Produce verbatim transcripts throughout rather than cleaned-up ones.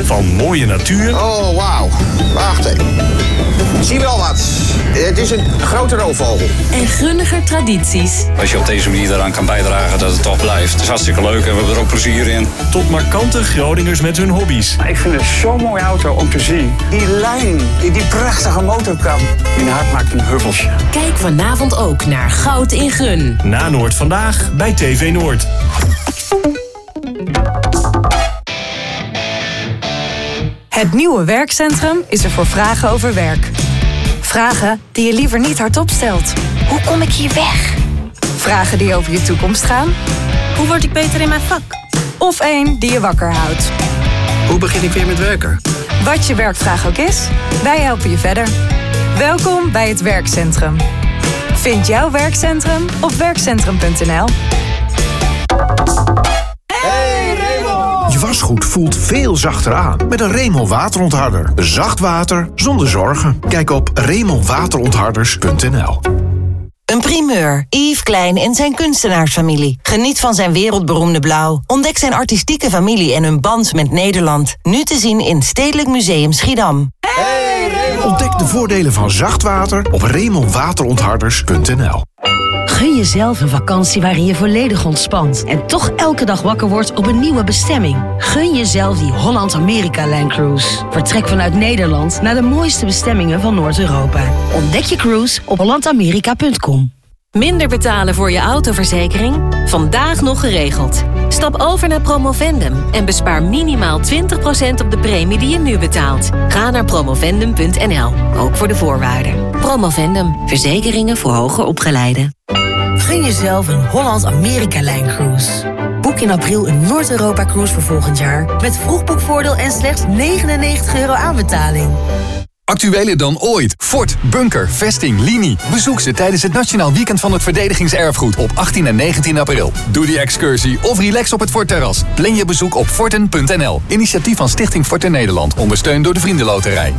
Van mooie natuur. Oh, wauw. Wacht even. Zie wel wat. Het is een grote roofvogel. En Grunniger tradities. Als je op deze manier eraan kan bijdragen dat het toch blijft. Het is hartstikke leuk en we hebben er ook plezier in. Tot markante Groningers met hun hobby's. Ik vind het zo'n mooie auto om te zien. Die lijn, die, die prachtige motorkap. Mijn hart maakt een huppelsje. Kijk vanavond ook naar Goud in Grun. Na Noord vandaag bij T V Noord. Het nieuwe werkcentrum is er voor vragen over werk. Vragen die je liever niet hardop stelt. Hoe kom ik hier weg? Vragen die over je toekomst gaan. Hoe word ik beter in mijn vak? Of één die je wakker houdt. Hoe begin ik weer met werken? Wat je werkvraag ook is, wij helpen je verder. Welkom bij het werkcentrum. Vind jouw werkcentrum op werkcentrum punt n l. Je wasgoed voelt veel zachter aan met een Remel waterontharder. Zacht water zonder zorgen. Kijk op remel waterontharders punt n l. Een primeur. Yves Klein en zijn kunstenaarsfamilie. Geniet van zijn wereldberoemde blauw. Ontdek zijn artistieke familie en hun band met Nederland. Nu te zien in Stedelijk Museum Schiedam. Hey, Ontdek de voordelen van zacht water op remel waterontharders punt n l. Gun jezelf een vakantie waarin je volledig ontspant en toch elke dag wakker wordt op een nieuwe bestemming. Gun jezelf die Holland-Amerika-Line Cruise. Vertrek vanuit Nederland naar de mooiste bestemmingen van Noord-Europa. Ontdek je cruise op holland amerika punt com. Minder betalen voor je autoverzekering? Vandaag nog geregeld. Stap over naar Promovendum en bespaar minimaal twintig procent op de premie die je nu betaalt. Ga naar promovendum punt n l, ook voor de voorwaarden. Promovendum, verzekeringen voor hoger opgeleiden. Gun jezelf een Holland-Amerika-Line Cruise. Boek in april een Noord-Europa-cruise voor volgend jaar met vroegboekvoordeel en slechts negenennegentig euro aanbetaling. Actueler dan ooit. Fort, Bunker, Vesting, Linie. Bezoek ze tijdens het Nationaal Weekend van het Verdedigingserfgoed op achttien en negentien april. Doe die excursie of relax op het Fortterras. Plan je bezoek op forten punt n l. Initiatief van Stichting Forten Nederland. Ondersteund door de Vriendenloterij.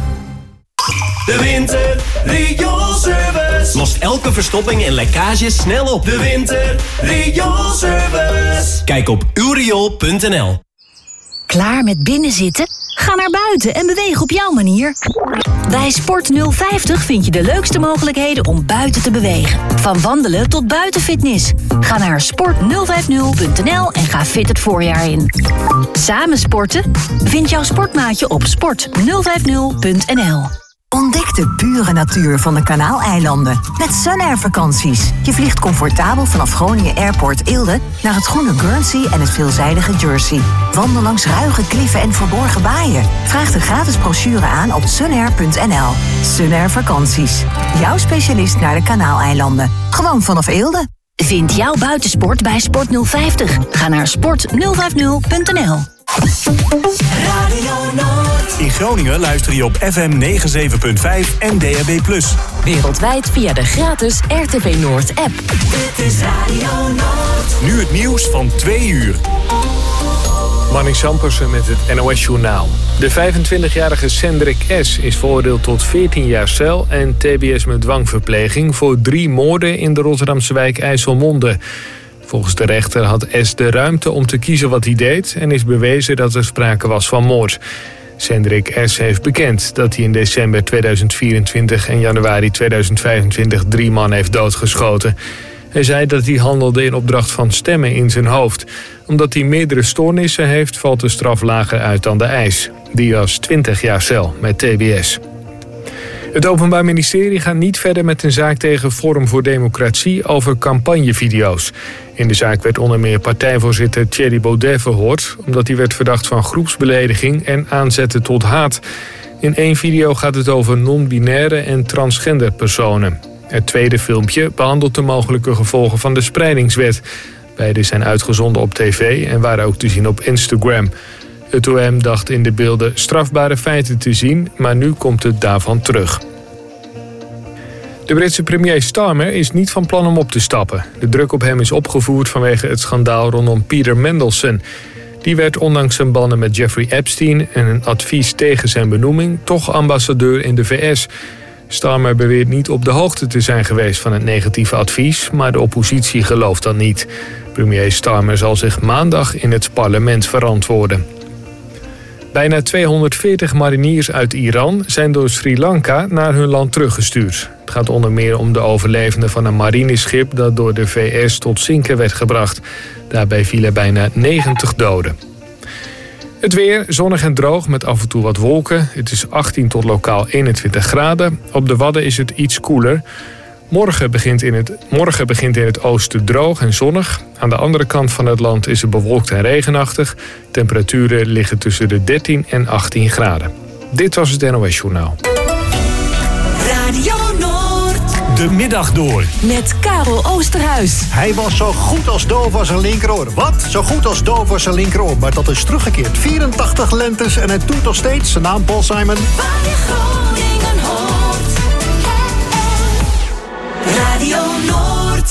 De Winter Rioolservice lost elke verstopping en lekkage snel op. De Winter Rioolservice. Kijk op uw riool punt n l. Klaar met binnenzitten? Ga naar buiten en beweeg op jouw manier. Bij Sport nul vijftig vind je de leukste mogelijkheden om buiten te bewegen. Van wandelen tot buitenfitness. Ga naar sport nul vijftig punt n l en ga fit het voorjaar in. Samen sporten? Vind jouw sportmaatje op sport nul vijftig punt n l. Ontdek de pure natuur van de Kanaaleilanden met Sunair vakanties. Je vliegt comfortabel vanaf Groningen Airport Eelde naar het groene Guernsey en het veelzijdige Jersey. Wandel langs ruige kliffen en verborgen baaien. Vraag de gratis brochure aan op sunair punt n l. Sunair vakanties. Jouw specialist naar de Kanaaleilanden. Gewoon vanaf Eelde. Vind jouw buitensport bij Sport nul vijftig. Ga naar sport nul vijftig punt n l. Radio Noord. In Groningen luister je op F M negenenzeventig punt vijf en D A B plus. Wereldwijd via de gratis R T V Noord app. Dit is Radio Noord. Nu het nieuws van twee uur. Manning Sampersen met het N O S Journaal. De vijfentwintigjarige Cendrik S. is veroordeeld tot veertien jaar cel en T B S met dwangverpleging voor drie moorden in de Rotterdamse wijk IJsselmonde. Volgens de rechter had S. de ruimte om te kiezen wat hij deed en is bewezen dat er sprake was van moord. Cendrik S. heeft bekend dat hij in december tweeduizend vierentwintig en januari tweeduizend vijfentwintig drie man heeft doodgeschoten. Hij zei dat hij handelde in opdracht van stemmen in zijn hoofd. Omdat hij meerdere stoornissen heeft, valt de straf lager uit dan de eis. Die was twintig jaar cel met T B S. Het Openbaar Ministerie gaat niet verder met een zaak tegen Forum voor Democratie over campagnevideo's. In de zaak werd onder meer partijvoorzitter Thierry Baudet verhoord, omdat hij werd verdacht van groepsbelediging en aanzetten tot haat. In één video gaat het over non-binaire en transgender personen. Het tweede filmpje behandelt de mogelijke gevolgen van de spreidingswet. Beide zijn uitgezonden op tv en waren ook te zien op Instagram. Het O M dacht in de beelden strafbare feiten te zien, maar nu komt het daarvan terug. De Britse premier Starmer is niet van plan om op te stappen. De druk op hem is opgevoerd vanwege het schandaal rondom Peter Mandelson. Die werd ondanks zijn banden met Jeffrey Epstein en een advies tegen zijn benoeming toch ambassadeur in de V S. Starmer beweert niet op de hoogte te zijn geweest van het negatieve advies, maar de oppositie gelooft dat niet. Premier Starmer zal zich maandag in het parlement verantwoorden. Bijna tweehonderdveertig mariniers uit Iran zijn door Sri Lanka naar hun land teruggestuurd. Het gaat onder meer om de overlevenden van een marineschip dat door de V S tot zinken werd gebracht. Daarbij vielen bijna negentig doden. Het weer, zonnig en droog met af en toe wat wolken. Het is achttien tot lokaal eenentwintig graden. Op de Wadden is het iets koeler. Morgen begint, in het, morgen begint in het oosten droog en zonnig. Aan de andere kant van het land is het bewolkt en regenachtig. Temperaturen liggen tussen de dertien en achttien graden. Dit was het N O S-journaal. Radio Noord. De middag door. Met Karel Oosterhuis. Hij was zo goed als doof als een linkeroor. Wat? Zo goed als doof als een linkeroor. Maar dat is teruggekeerd. vierentachtig lentes en hij doet nog steeds. Zijn naam Paul Simon. Radio Noord.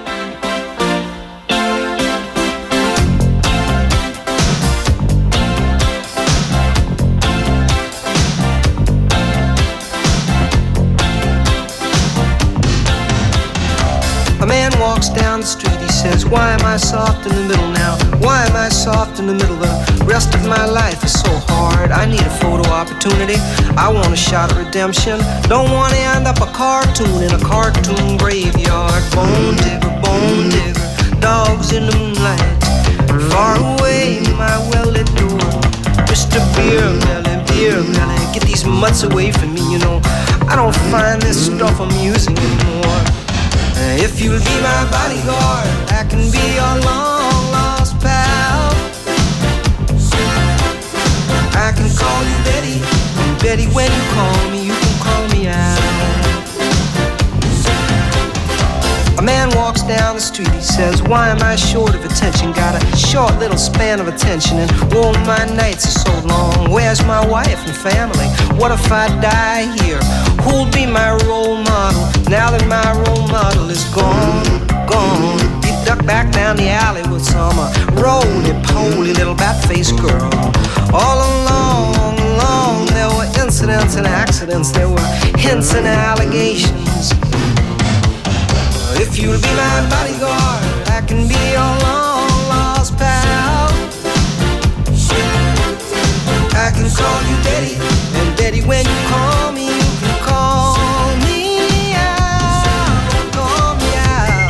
A man walks down the street, he says, why am I soft in the middle now? Why am I soft in the middle? The rest of my life is so hard. I need a photo opportunity. I want a shot of redemption. Don't want to end up a cartoon in a cartoon graveyard. Bone digger, bone digger, dogs in the moonlight. Far away, my well-lit door. Mister Beer Melly, Beer Melly, get these mutts away from me, you know. I don't find this stuff amusing anymore. If you'll be my bodyguard, I can be your long-lost pal. I can call you Betty, and Betty, when you call me, you can call me out. A man walks down the street, he says, why am I short of attention? Got a short little span of attention, and oh, my nights are so long. Where's my wife and family? What if I die here? Who'll be my role model now that my role model is gone, gone? He ducked back down the alley with some uh, roly-poly little bat-faced girl. All along, along, there were incidents and accidents. There were hints and allegations. If you'll be my bodyguard, I can be your long-lost pal. I can call you Betty, and Betty, when you call me, you can call me out, call me out.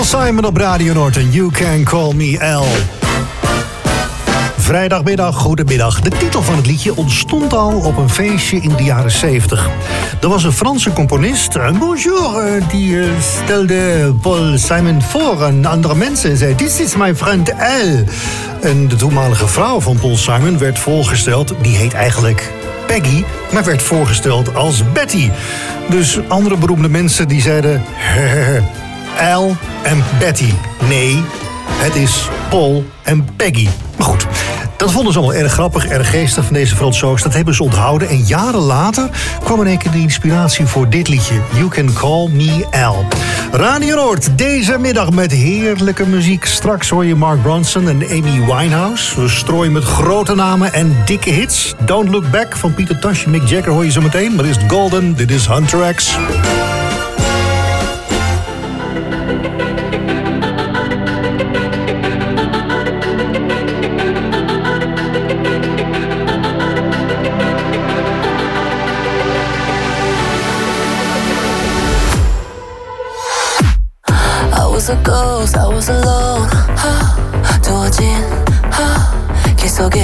Paul Simon op Radio Noord en You Can Call Me L. Vrijdagmiddag, goedemiddag. De titel van het liedje ontstond al op een feestje in de jaren zeventig. Er was een Franse componist, een bonjour, die uh, stelde Paul Simon voor aan andere mensen en zei: "This is my friend L." En de toenmalige vrouw van Paul Simon werd voorgesteld, die heet eigenlijk Peggy, maar werd voorgesteld als Betty. Dus andere beroemde mensen die zeiden L en Betty. Nee, het is Paul en Peggy. Maar goed, dat vonden ze allemaal erg grappig, erg geestig van deze Fransoos. Dat hebben ze onthouden. En jaren later kwam in één keer de inspiratie voor dit liedje. You Can Call Me L. Radio Noord, deze middag met heerlijke muziek. Straks hoor je Mark Ronson en Amy Winehouse. We strooien met grote namen en dikke hits. Don't Look Back van Peter Tosh en Mick Jagger hoor je zo meteen. Maar eerst Golden, dit is Hunter X. I was a ghost, I was alone. 두어진 길 속에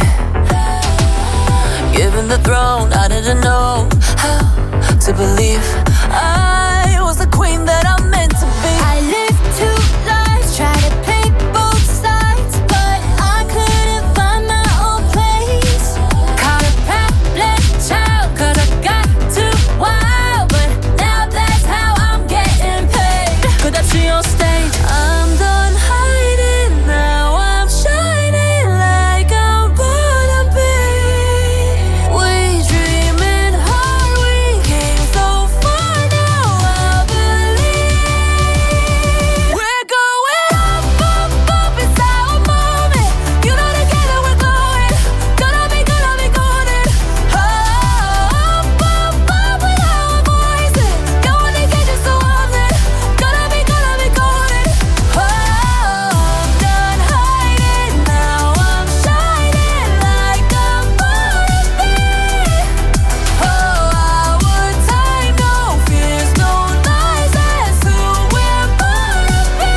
given the throne, I didn't know how to believe I was the queen that I'm meant to be. I lived two lives, tried to play both sides, but I couldn't find my own place. Caught a problem child, cause I got too wild, but now that's how I'm getting paid. Could I see on stage? I'm done hiding, now I'm shining like I'm born to be. We dreaming hard, we came so far, now I believe. We're going up, up, up, it's our moment. You know together we're glowing, gonna be, gonna be golden. Oh, up, up, up with our voices. Don't wanna get you so often, gonna be, gonna be golden. Oh, I'm done hiding, now I'm shining like I'm born to be. Oh, our time, no fears, no lies, that's who we're born to be.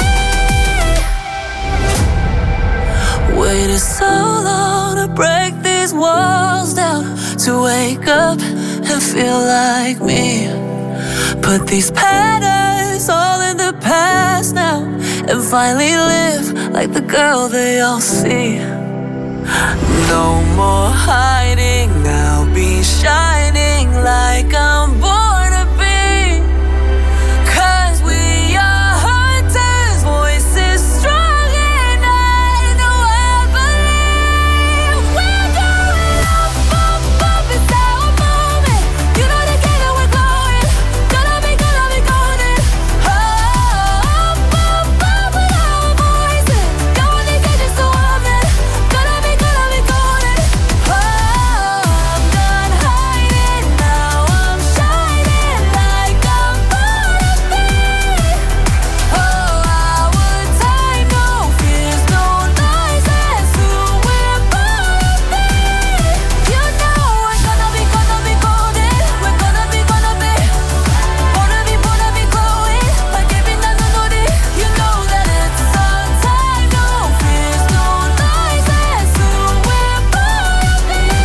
Waited so long to break these walls down, to wake up and feel like me. Put these patterns all in the past now, and finally live like the girl they all see. No more hiding, I'll be shining like I'm born to be. Cause we are hunters, voices strong, and I know I believe. We're going up, up, up, it's our moment. You know together we're glowing, gonna be, gonna be golden. Oh, up, up, up with our voices. Don't wanna get you so often, gonna be, gonna be golden. Oh, I'm done hiding, now I'm shining like I'm born to be. Oh, our time, no fears, no lies, that's who we're born to be. You know we're gonna be, gonna be golden. We're gonna be, gonna be, wanna be, wanna be glowing like every night I know it. You know that it's our time, no fears, no lies, that's who we're born to be.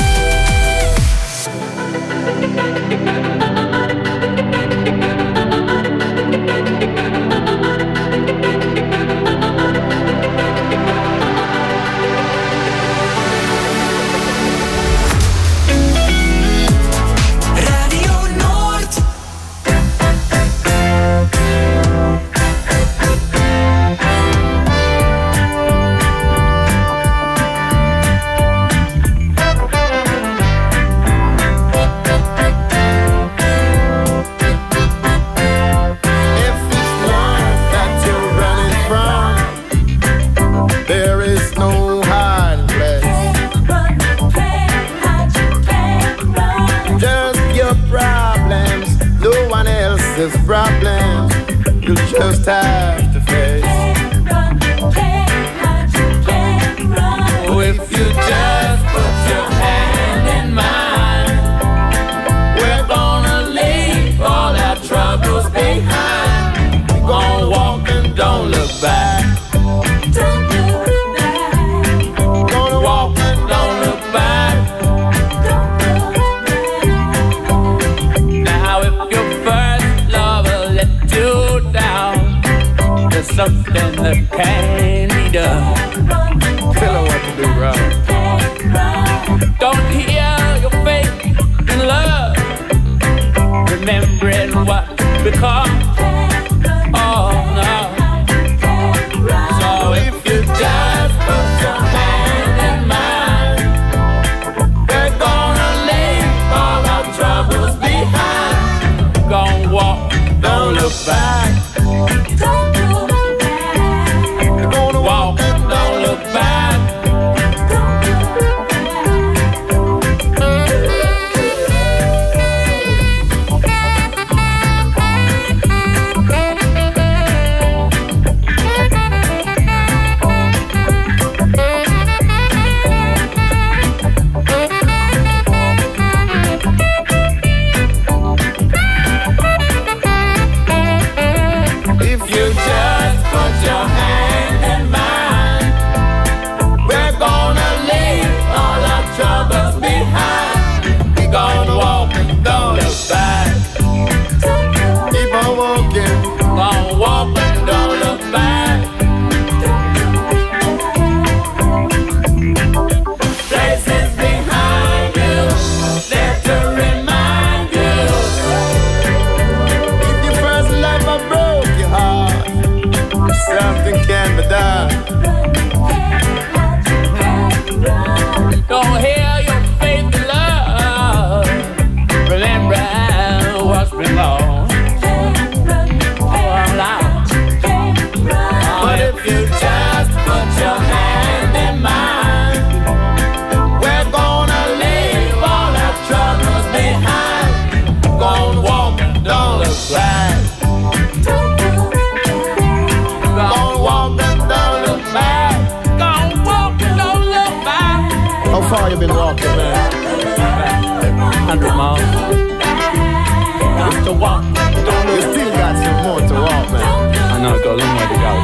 Radio Noord. If it's one that you're running from, there is no hiding place. Just your problems, no one else's problems. You just have to face. Oh, if you just put your hand in mine, we're gonna leave all our troubles behind. We're gonna walk in dark. something that can't be done. Tell her what to do, Rob. Don't hear your faith in love, remembering what become. Oh no. So if you just put your hand in mine, we're gonna leave all our troubles behind. Gonna walk, don't look back. You're gonna walk, don't look back. Don't hear your faith in love, remember what's been lost. Oh, I'm lost. But if you just put your hand in mine, we're gonna leave all our troubles behind. Gonna walk and don't look back. Gonna walk and don't look back. Gonna walk and don't look back. How far you been walking, man? Hundred miles. Just to walk. Don't You still got some more to walk, man. I know, got a long way to go.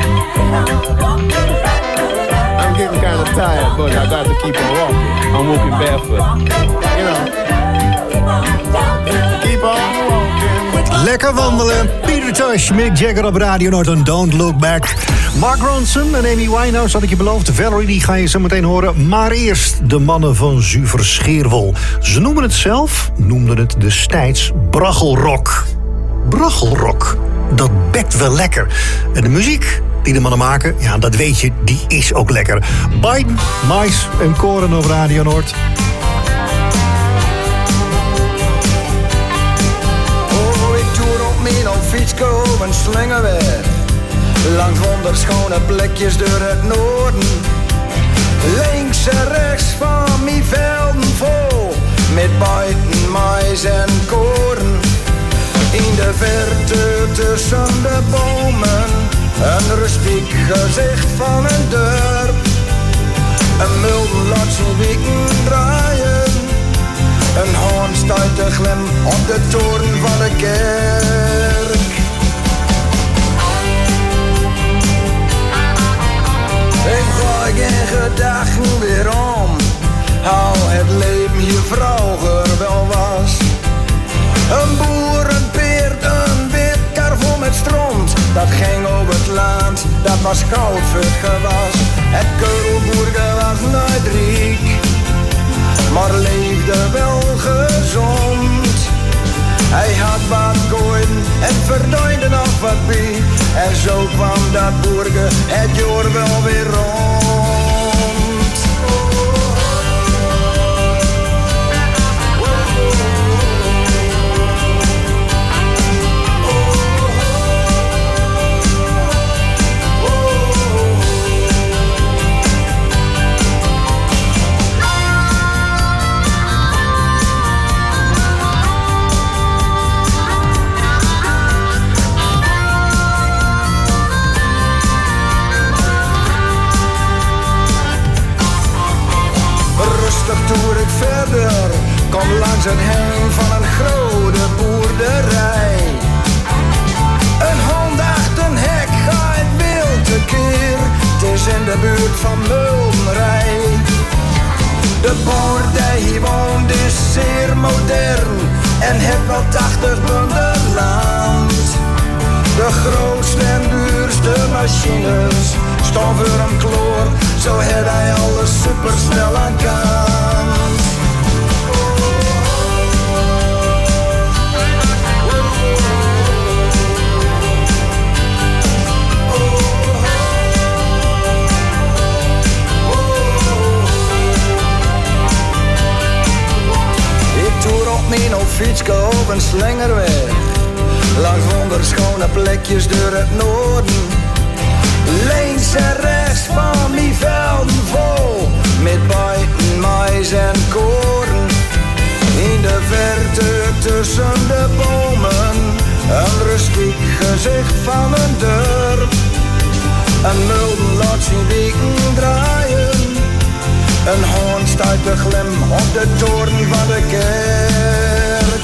I'm getting kind of tired, but I got to keep on walking. I'm walking barefoot. You know. Keep on walking. Lekker wandelen. Peter Tosh, Mick Jagger op Radio Noord en Don't Look Back. Mark Ronson en Amy Winehouse had ik je beloofd. Valerie, die ga je zo meteen horen. Maar eerst de mannen van Zuiver Scheerwol. Ze noemen het zelf, noemden het destijds braggelrock. Braggelrock, dat bekt wel lekker. En de muziek die de mannen maken, ja, dat weet je, die is ook lekker. Biden, Mais en Koren op Radio Noord. Oh, ik doe op mijn fiets komen slingen weg. Langs honderd schone plekjes door het noorden. Links en rechts van mijn velden vol. Met buiten mais en koren. In de verte tussen de bomen. Een rustiek gezicht van een dorp. Een mulden laat zijn wieken draaien. Een hoorn stuit te glim op de toren van de kerk. Ik gooi geen gedachten weer om, hoe het leven hier vroeger wel was. Een boer, een peert, een wit kar vol met stront, dat ging over het land, dat was goud voor het gewas. Het keurelboerge was nooit riek, maar leefde wel gezond. Hij had wat gooien en verdiende nog wat bij. En zo kwam dat boerge het jaar wel weer rond. Toer ik verder, kom langs het heen van een grote boerderij. Een hond achter een hek gaat wild tekeer, het is in de buurt van Muldenrij. De boer die hier woont is zeer modern en heeft wel tachtig bunden land. De grootste en duurste machine machines staan voor hem kloor, zo had hij alles supersnel aan kant. Ik toer op mijn op fietske op een slingerweg, langs wonderschone plekjes door het noorden. Links en rechts van die velden vol, met buiten mais en koren. In de verte tussen de bomen, een rustiek gezicht van een dorp. Een mulden laat zijn weken draaien, een hoorn staat te glim op de toren van de kerk.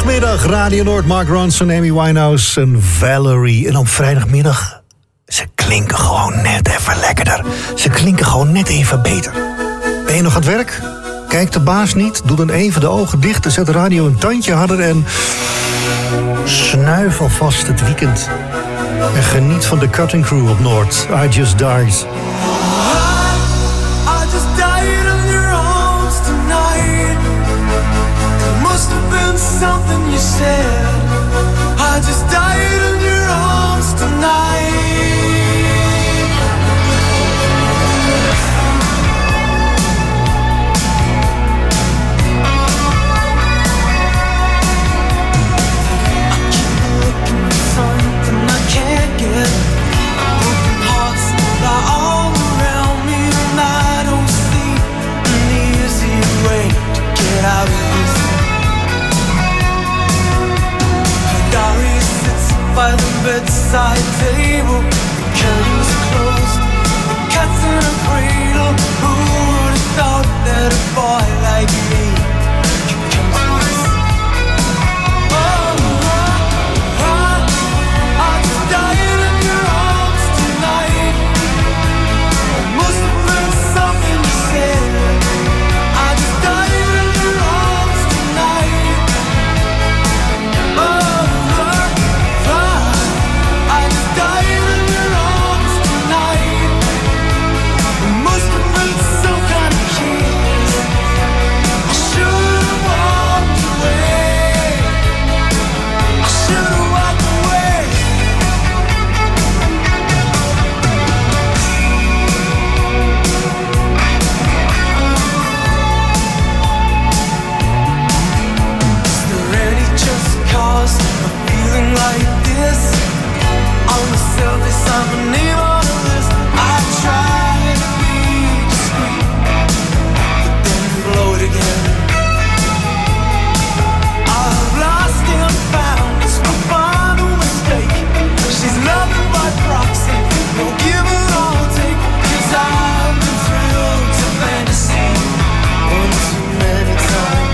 Zondagmiddag, Radio Noord, Mark Ronson, Amy Winehouse en Valerie. En op vrijdagmiddag, ze klinken gewoon net even lekkerder. Ze klinken gewoon net even beter. Ben je nog aan het werk? Kijkt de baas niet? Doe dan even de ogen dicht en zet de radio een tandje harder en snuif alvast het weekend. En geniet van de Cutting Crew op Noord. I Just Died. Something you said, I just died in your arms tonight. I keep looking for something I can't get. Broken hearts lie all around me and I don't see an easy way to get out of this. Diary sits by the bedside table. The curtains are closed, the cat's in a cradle. Who would have thought that a boy like me could come to this? Oh, I, I, I just died in your arms tonight. It must have been something you said. I just died in your arms tonight. Oh, like this. On the surface I'm a name on a list. I try to be discreet, but then blow it again. I've lost and found, it's my final mistake. She's loving by proxy, no give and all take. Cause I've been thrilled to fantasy one too many times.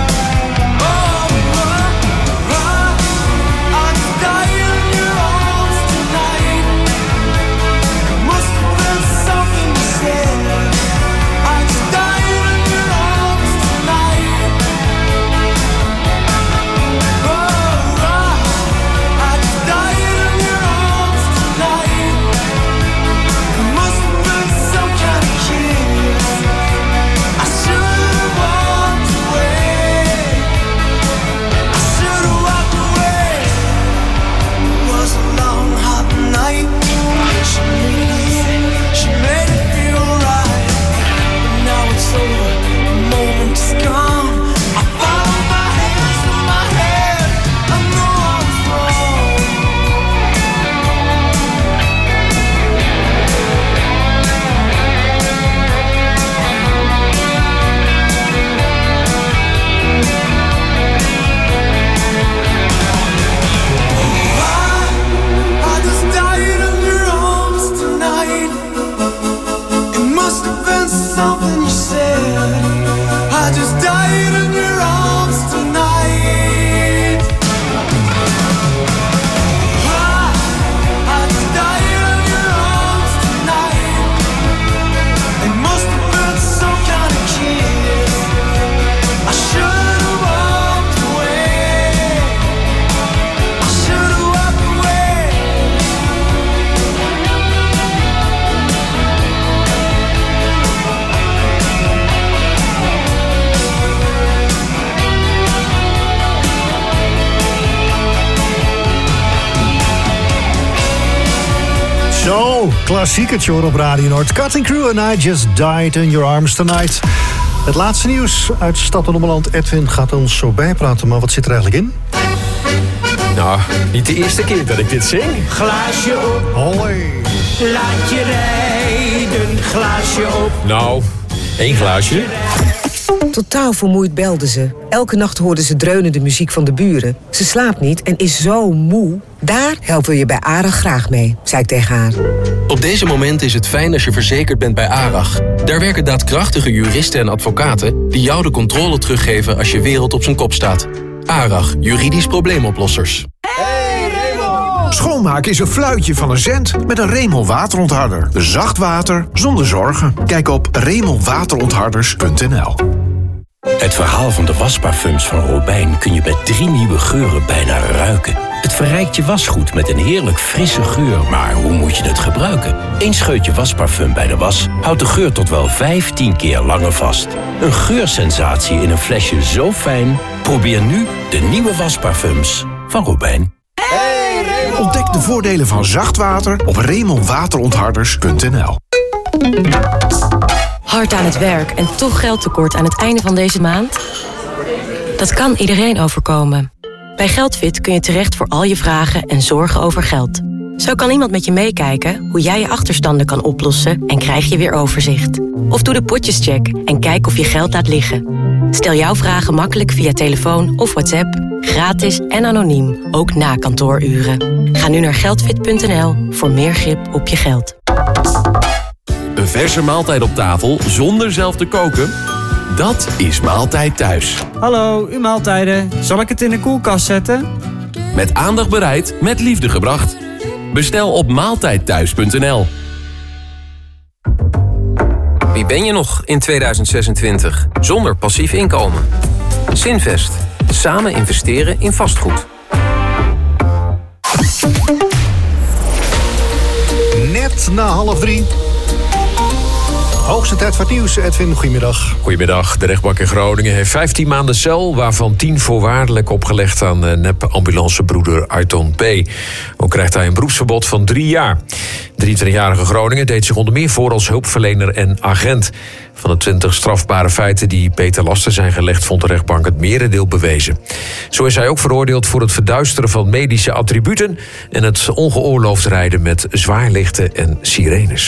Klassiekertje hoor op Radio Noord. Cutting Crew and I Just Died in Your Arms Tonight. Het laatste nieuws uit Stad en Ommeland. Edwin gaat ons zo bijpraten, maar wat zit er eigenlijk in? Nou, niet de eerste keer dat ik dit zing. Glaasje op. Hoi. Laat je rijden, glaasje op. Nou, één glaasje. Totaal vermoeid belde ze. Elke nacht hoorde ze dreunende muziek van de buren. Ze slaapt niet en is zo moe. Daar helpen we je bij ARAG graag mee, zei ik tegen haar. Op deze momenten is het fijn als je verzekerd bent bij ARAG. Daar werken daadkrachtige juristen en advocaten die jou de controle teruggeven als je wereld op zijn kop staat. ARAG, juridisch probleemoplossers. Schoonmaken is een fluitje van een cent met een Remel waterontharder. Zacht water zonder zorgen. Kijk op remel waterontharders punt n l. Het verhaal van de wasparfums van Robijn kun je met drie nieuwe geuren bijna ruiken. Het verrijkt je wasgoed met een heerlijk frisse geur, maar hoe moet je het gebruiken? Eén scheutje wasparfum bij de was houdt de geur tot wel vijftien keer langer vast. Een geursensatie in een flesje zo fijn. Probeer nu de nieuwe wasparfums van Robijn. Ontdek de voordelen van zacht water op remel waterontharders punt n l. Hard aan het werk en toch geldtekort aan het einde van deze maand? Dat kan iedereen overkomen. Bij Geldfit kun je terecht voor al je vragen en zorgen over geld. Zo kan iemand met je meekijken hoe jij je achterstanden kan oplossen en krijg je weer overzicht. Of doe de potjescheck en kijk of je geld laat liggen. Stel jouw vragen makkelijk via telefoon of WhatsApp, gratis en anoniem, ook na kantooruren. Ga nu naar geldfit punt n l voor meer grip op je geld. Een verse maaltijd op tafel zonder zelf te koken? Dat is Maaltijd Thuis. Hallo, uw maaltijden. Zal ik het in de koelkast zetten? Met aandacht bereid, met liefde gebracht. Bestel op maaltijdthuis punt n l. Wie ben je nog in tweeduizend zesentwintig zonder passief inkomen? Zinvest. Samen investeren in vastgoed. Net na half drie. Hoogste tijd voor het nieuws. Edwin, goedemiddag. Goedemiddag. De rechtbank in Groningen heeft vijftien maanden cel, waarvan tien voorwaardelijk opgelegd aan uh, nep-ambulancebroeder Ayton P. Ook krijgt hij een beroepsverbod van drie jaar. De drieëntwintigjarige Groningen deed zich onder meer voor als hulpverlener en agent. Van de twintig strafbare feiten die P ten laste zijn gelegd, vond de rechtbank het merendeel bewezen. Zo is hij ook veroordeeld voor het verduisteren van medische attributen en het ongeoorloofd rijden met zwaarlichten en sirenes.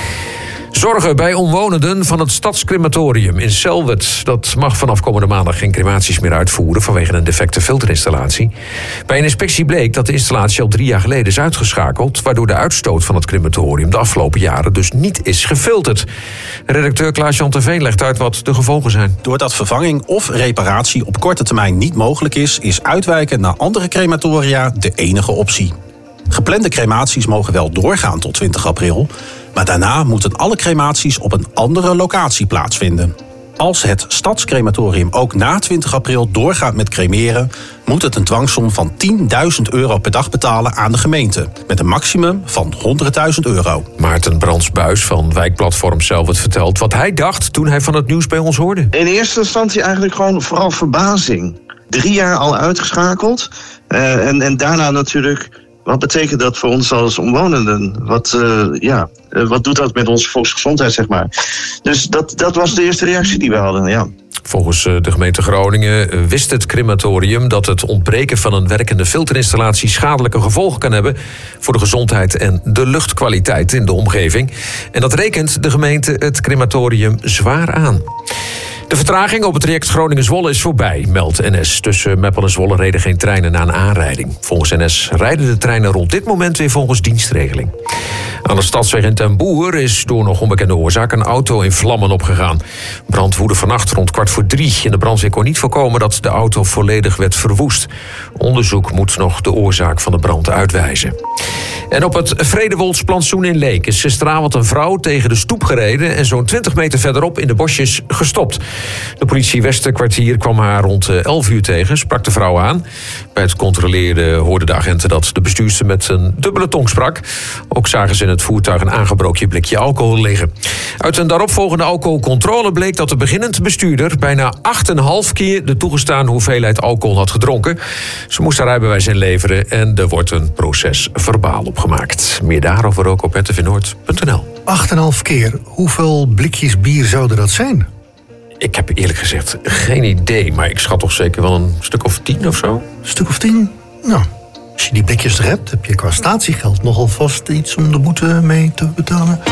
Zorgen bij omwonenden van het Stadscrematorium in Selwet. Dat mag vanaf komende maandag geen crematies meer uitvoeren vanwege een defecte filterinstallatie. Bij een inspectie bleek dat de installatie al drie jaar geleden is uitgeschakeld, waardoor de uitstoot van het crematorium de afgelopen jaren dus niet is gefilterd. Redacteur Klaas-Jan Terveen legt uit wat de gevolgen zijn. Doordat vervanging of reparatie op korte termijn niet mogelijk is, is uitwijken naar andere crematoria de enige optie. Geplande crematies mogen wel doorgaan tot twintig april... maar daarna moeten alle crematies op een andere locatie plaatsvinden. Als het Stadscrematorium ook na twintig april doorgaat met cremeren, moet het een dwangsom van tienduizend euro per dag betalen aan de gemeente, met een maximum van honderdduizend euro. Maarten Brandsbuis van wijkplatform Selwet vertelt wat hij dacht toen hij van het nieuws bij ons hoorde. In eerste instantie eigenlijk gewoon vooral verbazing. Drie jaar al uitgeschakeld uh, en, en daarna natuurlijk... Wat betekent dat voor ons als omwonenden? Wat, uh, ja, uh, wat doet dat met onze volksgezondheid, zeg maar? Dus dat, dat was de eerste reactie die we hadden, ja. Volgens de gemeente Groningen wist het crematorium dat het ontbreken van een werkende filterinstallatie schadelijke gevolgen kan hebben voor de gezondheid en de luchtkwaliteit in de omgeving. En dat rekent de gemeente het crematorium zwaar aan. De vertraging op het traject Groningen-Zwolle is voorbij, meldt N S. Tussen Meppel en Zwolle reden geen treinen na een aanrijding. Volgens N S rijden de treinen rond dit moment weer volgens dienstregeling. Aan de stadsweg in Ten Boer is door nog onbekende oorzaak een auto in vlammen opgegaan. Brand woedde vannacht rond kwart voor drie. En de brandweer kon niet voorkomen dat de auto volledig werd verwoest. Onderzoek moet nog de oorzaak van de brand uitwijzen. En op het Vredewoldsplantsoen in Leek is gisteravond een vrouw tegen de stoep gereden en zo'n twintig meter verderop in de bosjes gestopt. De politie Westerkwartier kwam haar rond elf uur tegen, sprak de vrouw aan. Bij het controleren hoorden de agenten dat de bestuurster met een dubbele tong sprak. Ook zagen ze in het voertuig een aangebroken blikje alcohol liggen. Uit een daaropvolgende alcoholcontrole bleek dat de beginnend bestuurder bijna acht en een half keer de toegestaan hoeveelheid alcohol had gedronken. Ze moest haar rijbewijs inleveren en er wordt een proces verbaal opgemaakt. Meer daarover ook op r t v noord punt n l. acht en een half keer. Hoeveel blikjes bier zouden dat zijn? Ik heb eerlijk gezegd geen idee, maar ik schat toch zeker wel een stuk of tien of zo. Een stuk of tien? Nou, als je die blikjes er hebt, heb je qua statiegeld nogal vast iets om de boete mee te betalen.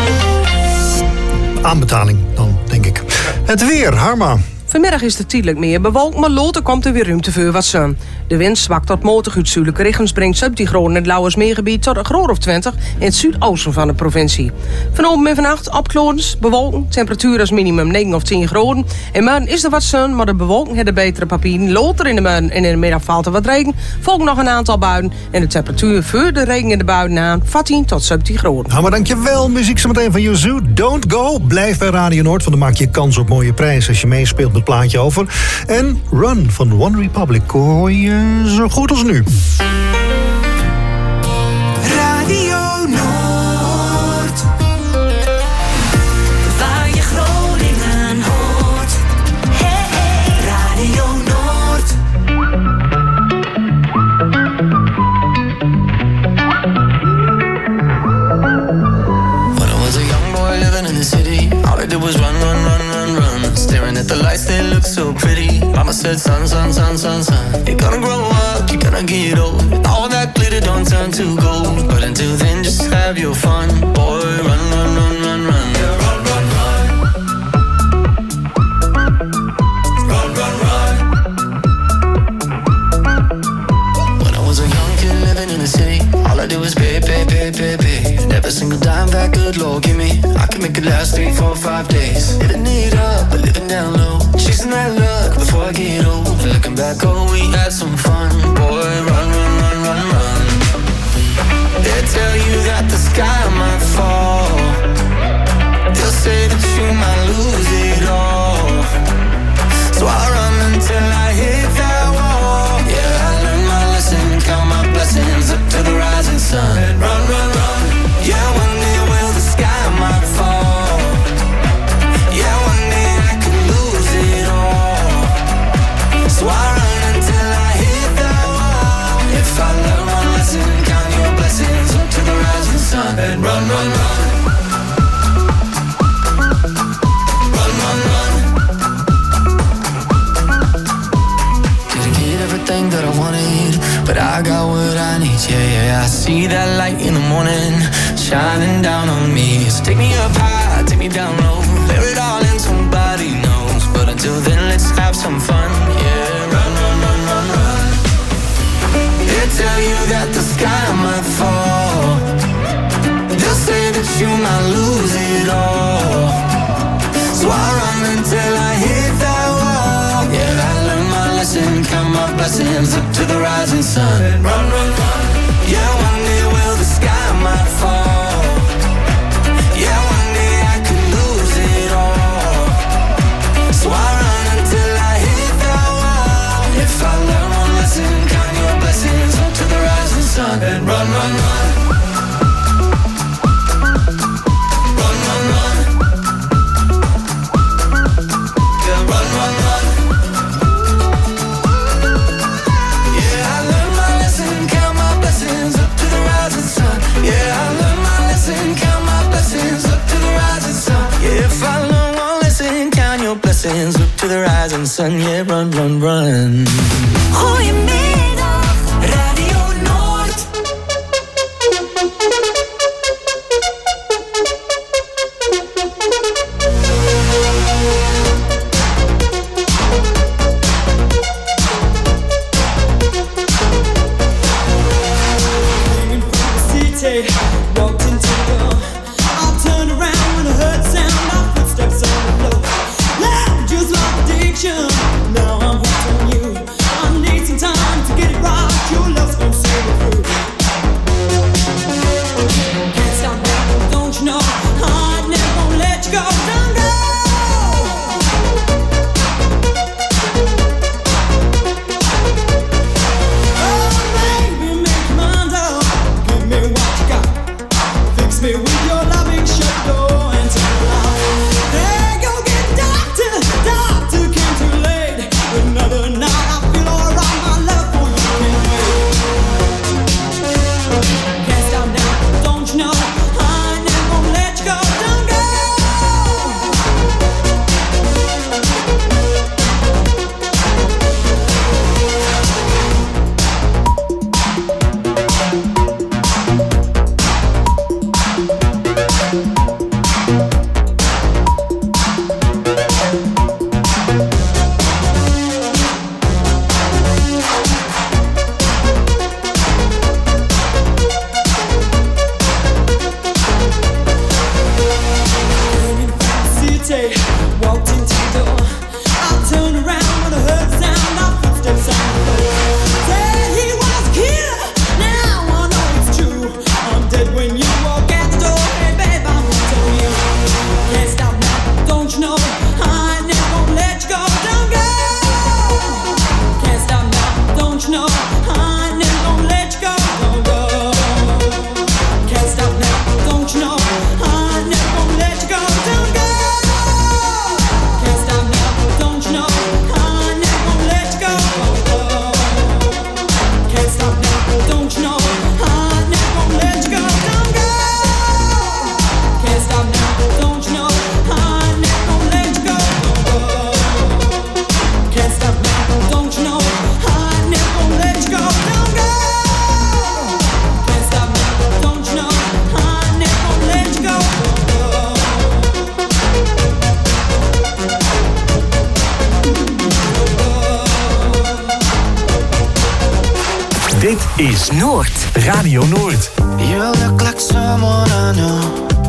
Aanbetaling dan, denk ik. Het weer, Harma. Vanmiddag is het tijdelijk meer bewolkt, maar later komt er weer ruimte voor wat zon. De wind zwakt tot matig uit zuidelijke richtings brengt zeventien graden in het Lauwersmeergebied tot een graad of twintig in het zuidoosten van de provincie. Vanavond en vannacht opklorens, bewolken, temperatuur als minimum negen of tien graden. In morgen is er wat zon, maar de bewolking heeft de betere papieren. Later in de morgen en in de middag valt er wat regen. Volgt nog een aantal buien en de temperatuur voor de regen in de buien aan veertien tot zeventien graden. Nou, maar dankjewel. Muziek zometeen van Yuzu. Don't go. Blijf bij Radio Noord, want dan maak je kans op mooie prijzen als je meespeelt met het plaatje over. En Run van One Republic hoor je zo goed als nu. Radio Noord, waar je Groningen hoort. Hey, hey, Radio Noord. When I was a young boy living in the city, all I did was run, run, run, run, run. Staring at the lights, they look so pretty. Mama said, son, son, son, son, son, you're gonna grow up, you're gonna get old. All that glitter don't turn to gold. But until then, just have your fun. Boy, run, run, run, run, run. Yeah, run, run, run. Run, run, run. When I was a young kid living in the city, all I did was pay, pay, pay, pay, pay. And every single dime that good Lord give me, I can make it last three, four, five days. Living it up, but living down low. Chasing that luck before I get old. And looking back, oh, we had some fun. Boy, run, run, run, run, run. They tell you that the sky might fall. They'll say that you might lose it all. So I run until I hit that wall. Yeah, I learned my lesson, count my blessings up to the rising sun. Run, run, run. Yeah, one day will the sky might fall. Yeah, one day I could lose it all. So I run until I hit that wall. If I learn one lesson, count your blessings up to the rising sun. And run, run, run. Run, run, run. Didn't get everything that I wanted, but I got what I need. Yeah, yeah, I see that light in the morning shining down on me. So take me up high, take me down low, bear it all in, somebody knows. But until then, let's have some fun. Yeah, run, run, run, run, run. They tell you that the sky might fall. They'll say that you might lose it all. So I run until I hit that wall. Yeah, I learned my lesson, count my blessings up to the rising sun. Run, run, run. Yeah, one day will the sky might fall. Yeah, one day I could lose it all. So I run until I hit that wall. If I learn one lesson, count your blessings up to the rising sun. And run, run, run. Run, run, run. Yeah, run, run, run. Yeah, I learned my lesson, count my blessings up to the rising sun. Yeah, I learned my lesson, count my blessings up to the rising sun. Yeah, if I learn one lesson, count your blessings up to the rising sun. Yeah, run, run, run. Goedemiddag, Radio Noord. Walked into the door. I turned around when I heard the sound of footsteps on the floor. Loud, just like addiction. Now I'm hooked on you. I need some time Dit is Noord. Radio Noord. You look like someone I know.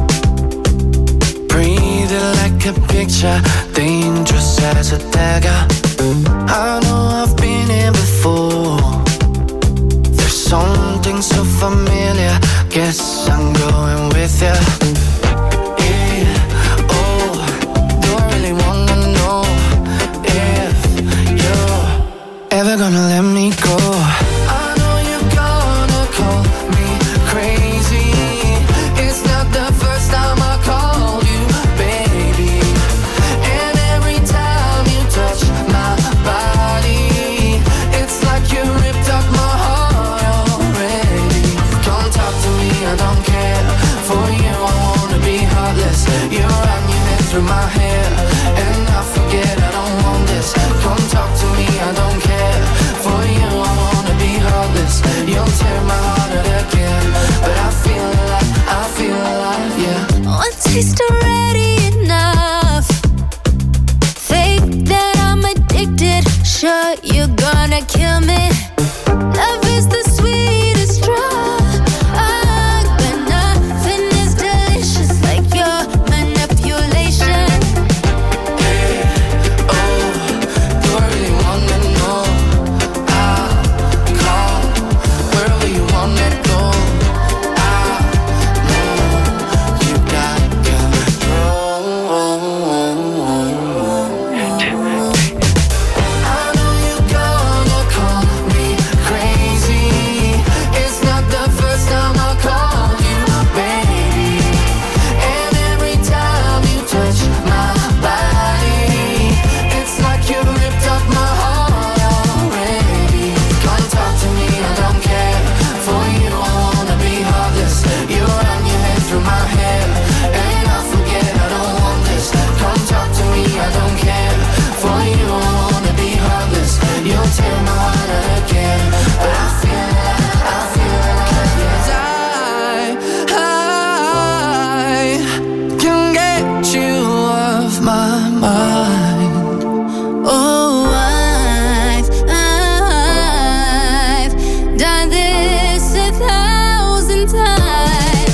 Breathing like a picture, dangerous as a dagger. I know I've been here before. There's something so familiar. Guess I'm going with you. Yeah, oh, do I really wanna know if you're ever gonna let me go? I know you're gonna call me crazy. It's not the first time I called you, baby. And every time you touch my body, it's like you ripped up my heart already. Come talk to me, I don't care. For you, I wanna be heartless. You run your head through my hair, and I forget I don't want this. Come talk to me, I don't care. For you, I wanna be heartless. You'll tear my heart out again, but I feel alive, I feel alive, yeah. One taste already enough. Think that I'm addicted. Sure, you're gonna kill me. Love is the sweetest drug, but nothing is delicious like your manipulation. Hey, oh, do I really wanna know? I'll call wherever you wanna go. I know you got control. I know you're gonna call me crazy. It's not the first time I called you, baby. And every time you touch my body, it's like you ripped up my heart already. Come talk to me, I don't care. For you, I wanna be heartless. You run your head through my hair, and I forget I don't want this. Come talk to me, I don't care. For you, I wanna be heartless. You'll tear my heart out again, but I feel alive, I feel alive, yes. I, I can get you off my mind. Oh, I've, I've done this a thousand times.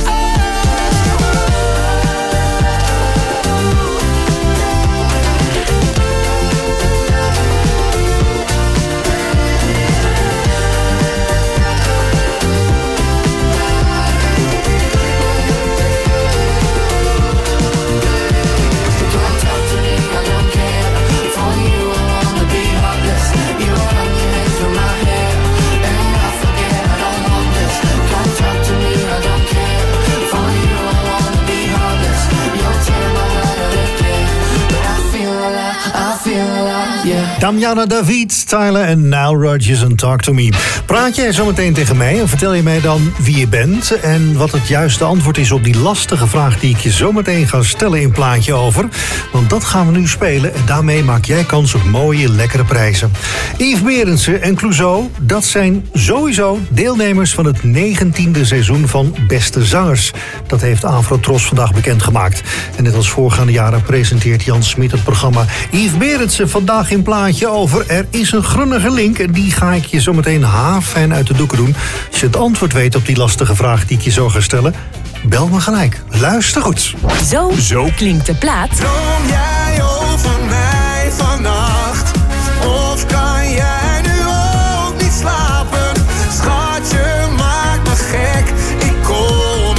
Come talk to me, I don't care. For you, I wanna be heartless. You run your head through my hair, and I forget I don't want this. Come talk to me, I don't care. For you, I wanna be heartless. You'll tear my heart out again, but I feel alive, I feel alive, yeah. Damiana David, Tyler en Nile Rodgers en Talk to Me. Praat jij zo meteen tegen mij en vertel je mij dan wie je bent en wat het juiste antwoord is op die lastige vraag die ik je zo meteen ga stellen in Plaatje Over. Want dat gaan we nu spelen en daarmee maak jij kans op mooie, lekkere prijzen. Yves Berendsen en Clouseau, dat zijn sowieso deelnemers van het negentiende seizoen van Beste Zangers. Dat heeft Afrotros vandaag bekendgemaakt. En net als voorgaande jaren presenteert Jan Smit het programma. Yves Berendsen vandaag in Plaatje Over. Er is een grunnige link en die ga ik je zo meteen haarfijn uit de doeken doen. Als je het antwoord weet op die lastige vraag die ik je zo ga stellen, bel me gelijk. Luister goed. Zo, Zo klinkt de plaat. Droom jij over mij vannacht? Of kan jij nu ook niet slapen? Schatje, maak me gek, ik kom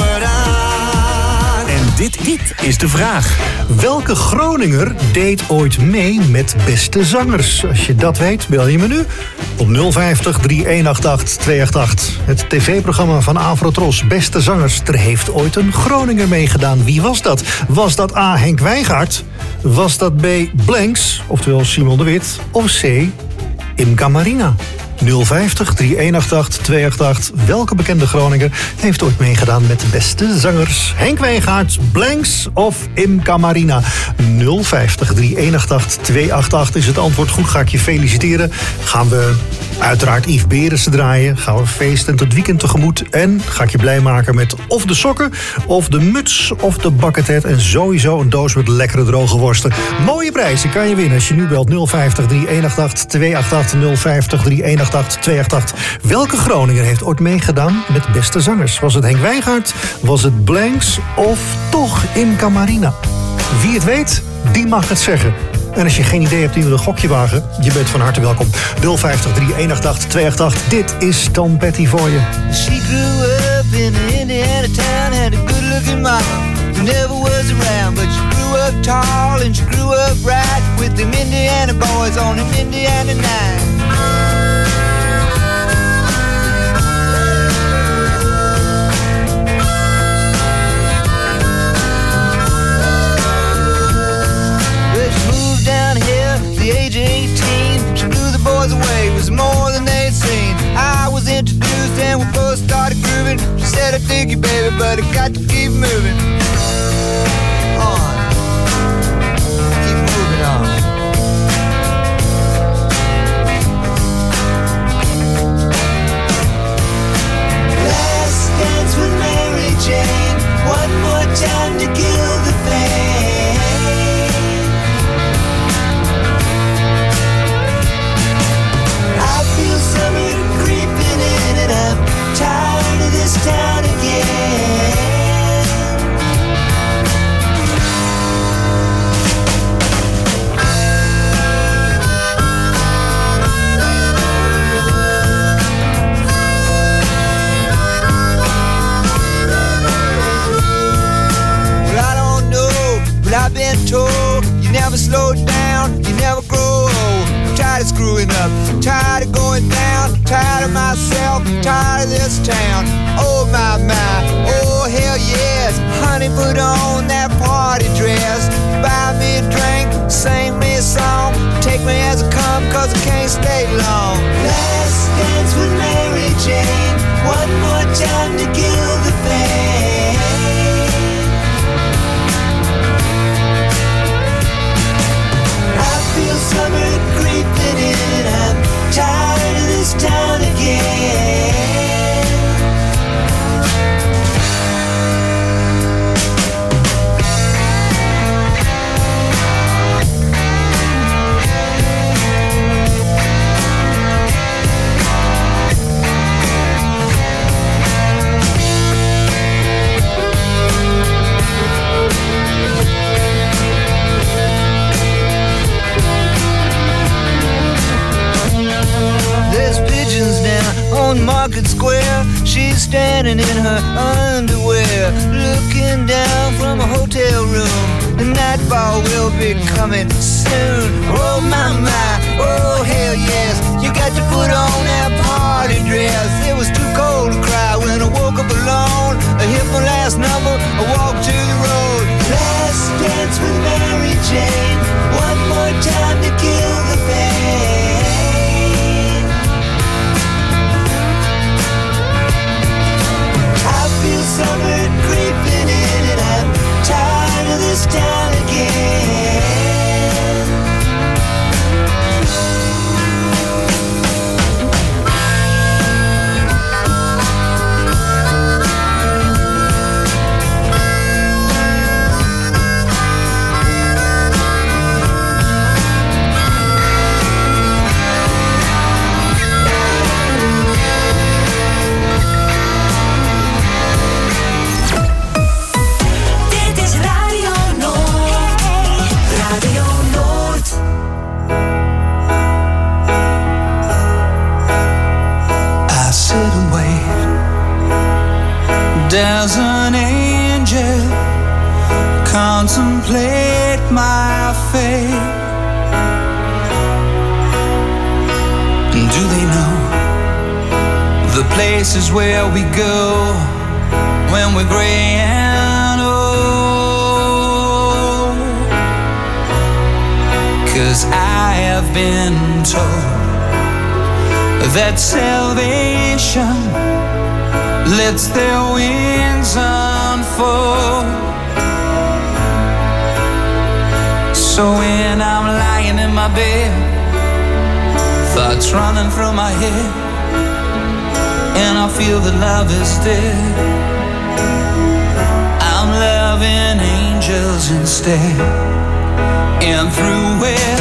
eraan. En dit, dit is de vraag. Welke Groninger deed ooit mee met Beste Zangers? Als je dat weet, bel je me nu op nul vijftig, drie een acht acht, twee acht acht. Het tv-programma van Afrotros, Beste Zangers. Er heeft ooit een Groninger meegedaan. Wie was dat? Was dat A. Henk Wijngaard? Was dat B. Blanks, oftewel Simon de Wit? Of C. Imca Marina? nul vijftig, drie een acht acht, twee acht acht. Welke bekende Groninger heeft ooit meegedaan met de Beste Zangers? Henk Wijngaard, Blanks of Imca Marina? nul vijftig, drie een acht acht, twee acht acht is het antwoord. Goed, ga ik je feliciteren. Gaan we Uiteraard Yves Berensen draaien. Gaan we feesten tot het weekend tegemoet. En ga ik je blij maken met of de sokken, of de muts, of de buckethead. En sowieso een doos met lekkere droge worsten. Mooie prijzen kan je winnen als je nu belt nul vijftig drie een acht acht twee acht acht nul vijftig drie een acht acht twee acht acht. Welke Groninger heeft ooit meegedaan met beste zangers? Was het Henk Wijngaard? Was het Blanks? Of toch Imca Marina? Wie het weet, die mag het zeggen. En als je geen idee hebt, die wil een gokje wagen, je bent van harte welkom. nul vijftig drie een acht acht twee acht acht. Dit is Tom Petty voor je. She grew up in an Indiana town, had a good looking mom who never was around, but she grew up tall and she grew up right with them Indiana boys on an Indiana nine. The age of eighteen, she blew the boys away, it was more than they'd seen. I was introduced and we both started grooving. She said, I dig you, baby, but I got to keep moving on. Keep moving on. Last dance with Mary Jane, one more time to kill the pain. Summer creeping in and I'm tired of this town again. Well, I don't know, but I've been told you never slow down, you never grow old. Tired of screwing up, tired of going down, tired of myself, tired of this town. Oh my, my, oh hell yes. Honey, put on that party dress, buy me a drink, sing me a song, take me as I come, cause I can't stay long. Last dance with Mary Jane, one more time to kill the pain. I feel summer creeping in and I'm tired of this town again. On Market Square, she's standing in her underwear, looking down from a hotel room. The nightfall will be coming soon. Oh my my, oh hell yes. You got to put on that party dress. It was too cold to cry when I woke up alone. I hit my last number, I walked to the road. Last dance with Mary Jane, one more time to kill the pain. Summer creeping in and I'm tired of this town again. As an angel, contemplate my fate. Do they know the places where we go when we're gray and old? 'Cause I have been told that salvation lets their wings unfold. So when I'm lying in my bed, thoughts running through my head, and I feel that love is dead. I'm loving angels instead, and through it,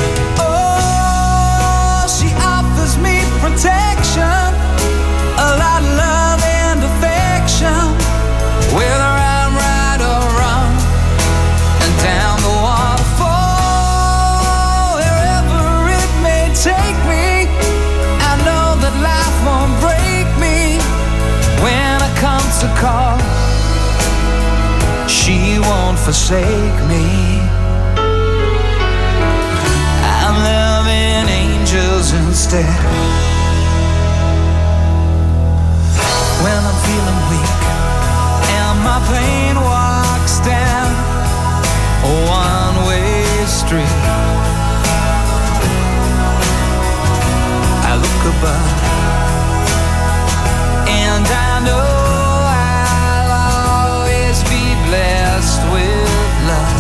oh, she offers me protection, a lot of love and affection, whether I'm right or wrong, and down the waterfall, wherever it may take me, I know that life won't break me when I come to call. She won't forsake me. I'm loving angels instead. When I'm feeling weak and my pain walks down a one-way street, I look above and I know I'll always be blessed with love.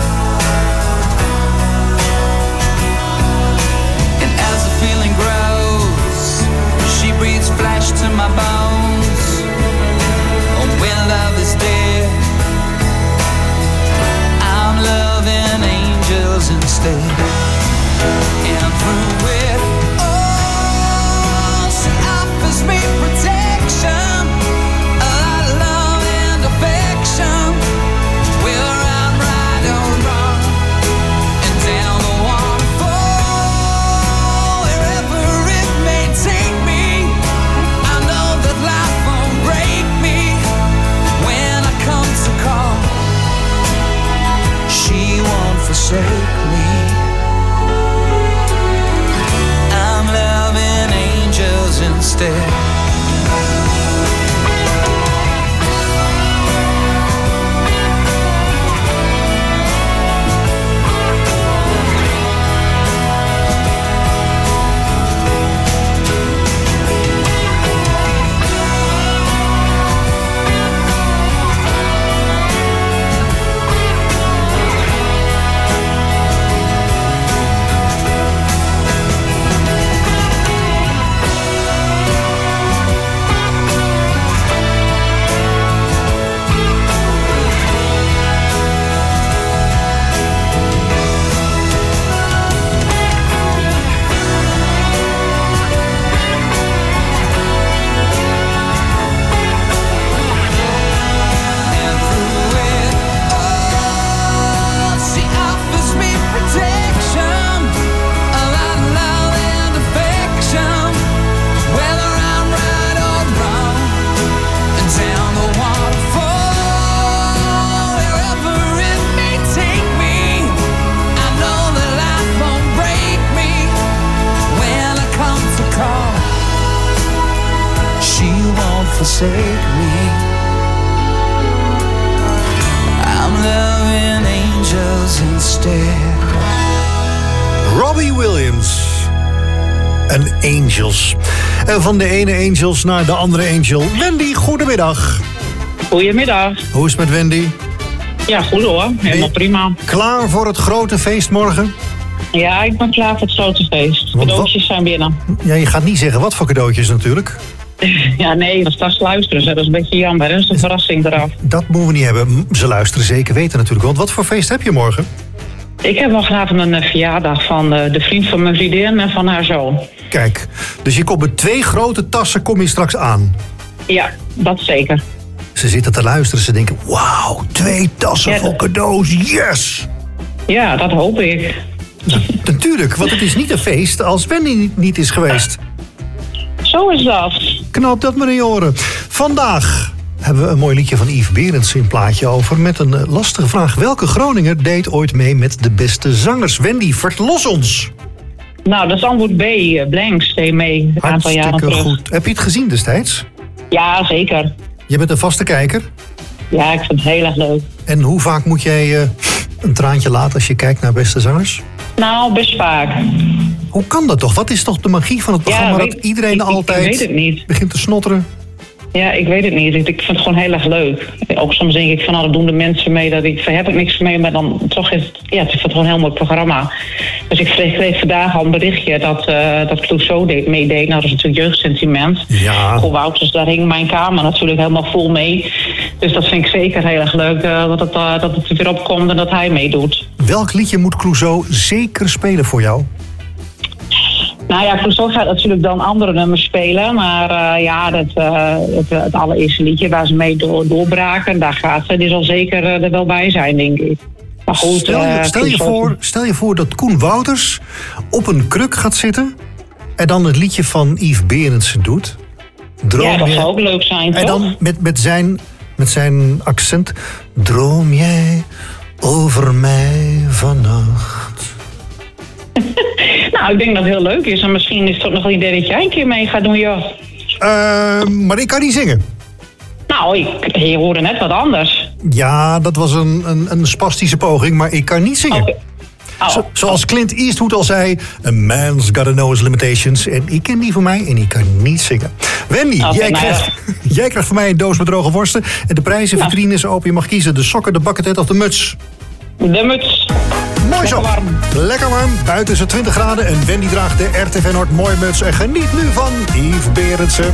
And as the feeling grows, she breathes flesh to my bones. And when love is dead, I'm loving angels instead. And through it, oh, she offers me protection, a lot of love and affection, whether I'm right or wrong, and down the waterfall, wherever it may take me, I know that life won't break me when I come to call. She won't forsake me. I'm loving angels instead. Forsake me. I'm loving angels instead. Robbie Williams en Angels. En van de ene Angels naar de andere Angel. Wendy, goedemiddag. Goedemiddag. Hoe is het met Wendy? Ja, goed hoor. Helemaal prima. Klaar voor het grote feest morgen? Ja, ik ben klaar voor het grote feest. Want Cadeautjes zijn binnen. Ja, je gaat niet zeggen wat voor cadeautjes natuurlijk. Ja, nee, dat straks luisteren ze. Dat is een beetje jammer. Dat is een verrassing eraf. Dat moeten we niet hebben. Ze luisteren zeker weten natuurlijk. Want wat voor feest heb je morgen? Ik heb wel graag een uh, verjaardag van uh, de vriend van mijn vriendin en van haar zoon. Kijk, dus je komt met twee grote tassen kom je straks aan. Ja, dat zeker. Ze zitten te luisteren. Ze denken, wauw, twee tassen ja, vol cadeaus. Yes! Ja, dat hoop ik. Ja, natuurlijk, want het is niet een feest als Wendy niet is geweest. Zo is dat. Knoop dat maar in je oren. Vandaag hebben we een mooi liedje van Yves Berends in plaatje over. Met een lastige vraag. Welke Groninger deed ooit mee met de beste zangers? Wendy, verlos ons. Nou, dat is antwoord B. Blanks deed mee een aantal jaren terug. Goed. Heb je het gezien destijds? Ja, zeker. Je bent een vaste kijker? Ja, ik vind het heel erg leuk. En hoe vaak moet jij uh, een traantje laten als je kijkt naar beste zangers? Nou, best vaak. Hoe kan dat toch? Wat is toch de magie van het programma, ja, weet, dat iedereen ik, altijd ik weet het niet. begint te snotteren? Ja, ik weet het niet. Ik, ik vind het gewoon heel erg leuk. Ook soms denk ik van, nou, dat doen de mensen mee. Dat ik, daar heb ik niks mee, maar dan toch is het... Ja, het is gewoon een heel mooi programma. Dus ik kreeg, kreeg vandaag al een berichtje dat, uh, dat Clouseau deed, meedeed. Nou, dat is natuurlijk jeugdsentiment. Ja. Voor Wouters, daar hing mijn kamer natuurlijk helemaal vol mee. Dus dat vind ik zeker heel erg leuk, uh, dat, het, uh, dat het er weer opkomt en dat hij meedoet. Welk liedje moet Clouseau zeker spelen voor jou? Nou ja, Clouseau gaat natuurlijk dan andere nummers spelen. Maar uh, ja, dat, uh, het, het allereerste liedje waar ze mee door, doorbraken... daar gaat ze, die zal zeker uh, er wel bij zijn, denk ik. Maar goed, stel, je, uh, stel, je voor, stel je voor dat Koen Wouters op een kruk gaat zitten... en dan het liedje van Yves Berendsen doet. Droom ja, dat jij... zou ook leuk zijn, En toch? dan met, met, zijn, met zijn accent... Droom jij over mij vannacht... Nou, ik denk dat het heel leuk is. En misschien is het toch nog een idee dat jij een keer mee gaat doen, joh. Uh, maar ik kan niet zingen. Nou, ik, je hoorde net wat anders. Ja, dat was een, een, een spastische poging, maar ik kan niet zingen. Okay. Oh. Zo, zoals Clint Eastwood al zei... A man's gotta know his limitations. En ik ken die van mij en ik kan niet zingen. Wendy, okay, jij, nou krijgt, ja. jij krijgt van mij een doos met droge worsten. En de prijzen, vitrines open. Je mag kiezen de sokken, de buckethead of de muts. De muts. Mooi zo. Lekker warm. Lekker warm. Buiten is het twintig graden. En Wendy draagt de R T V Noord mooie muts. En geniet nu van Yves Berendsen.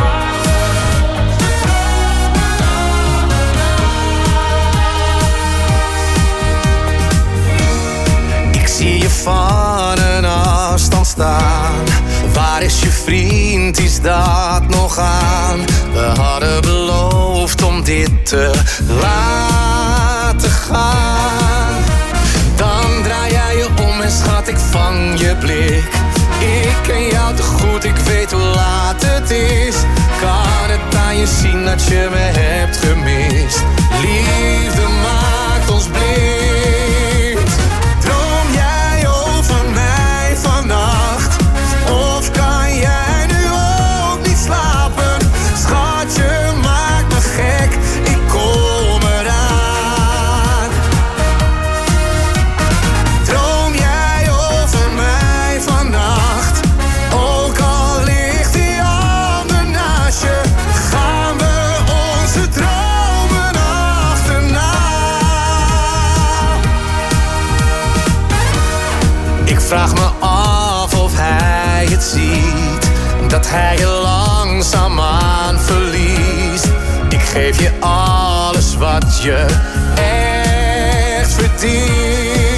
Ik zie je van een afstand staan. Waar is je vriend, is dat nog aan? We hadden beloofd om dit te laten gaan. Dan draai jij je om en schat, ik vang je blik. Ik ken jou te goed, ik weet hoe laat het is. Kan het aan je zien dat je me hebt gemist? Liefde maakt ons blind. Droom jij over mij vannacht? Of kan jij nu ook niet slapen? Schat, je maakt me gek, ik kom eraan. Droom jij over mij vannacht? Ook al ligt die ander naast je, gaan we onze dromen achterna. Ik vraag me af of hij het ziet, dat hij je langzaamaan verliest. Ik geef je alles wat je echt verdient.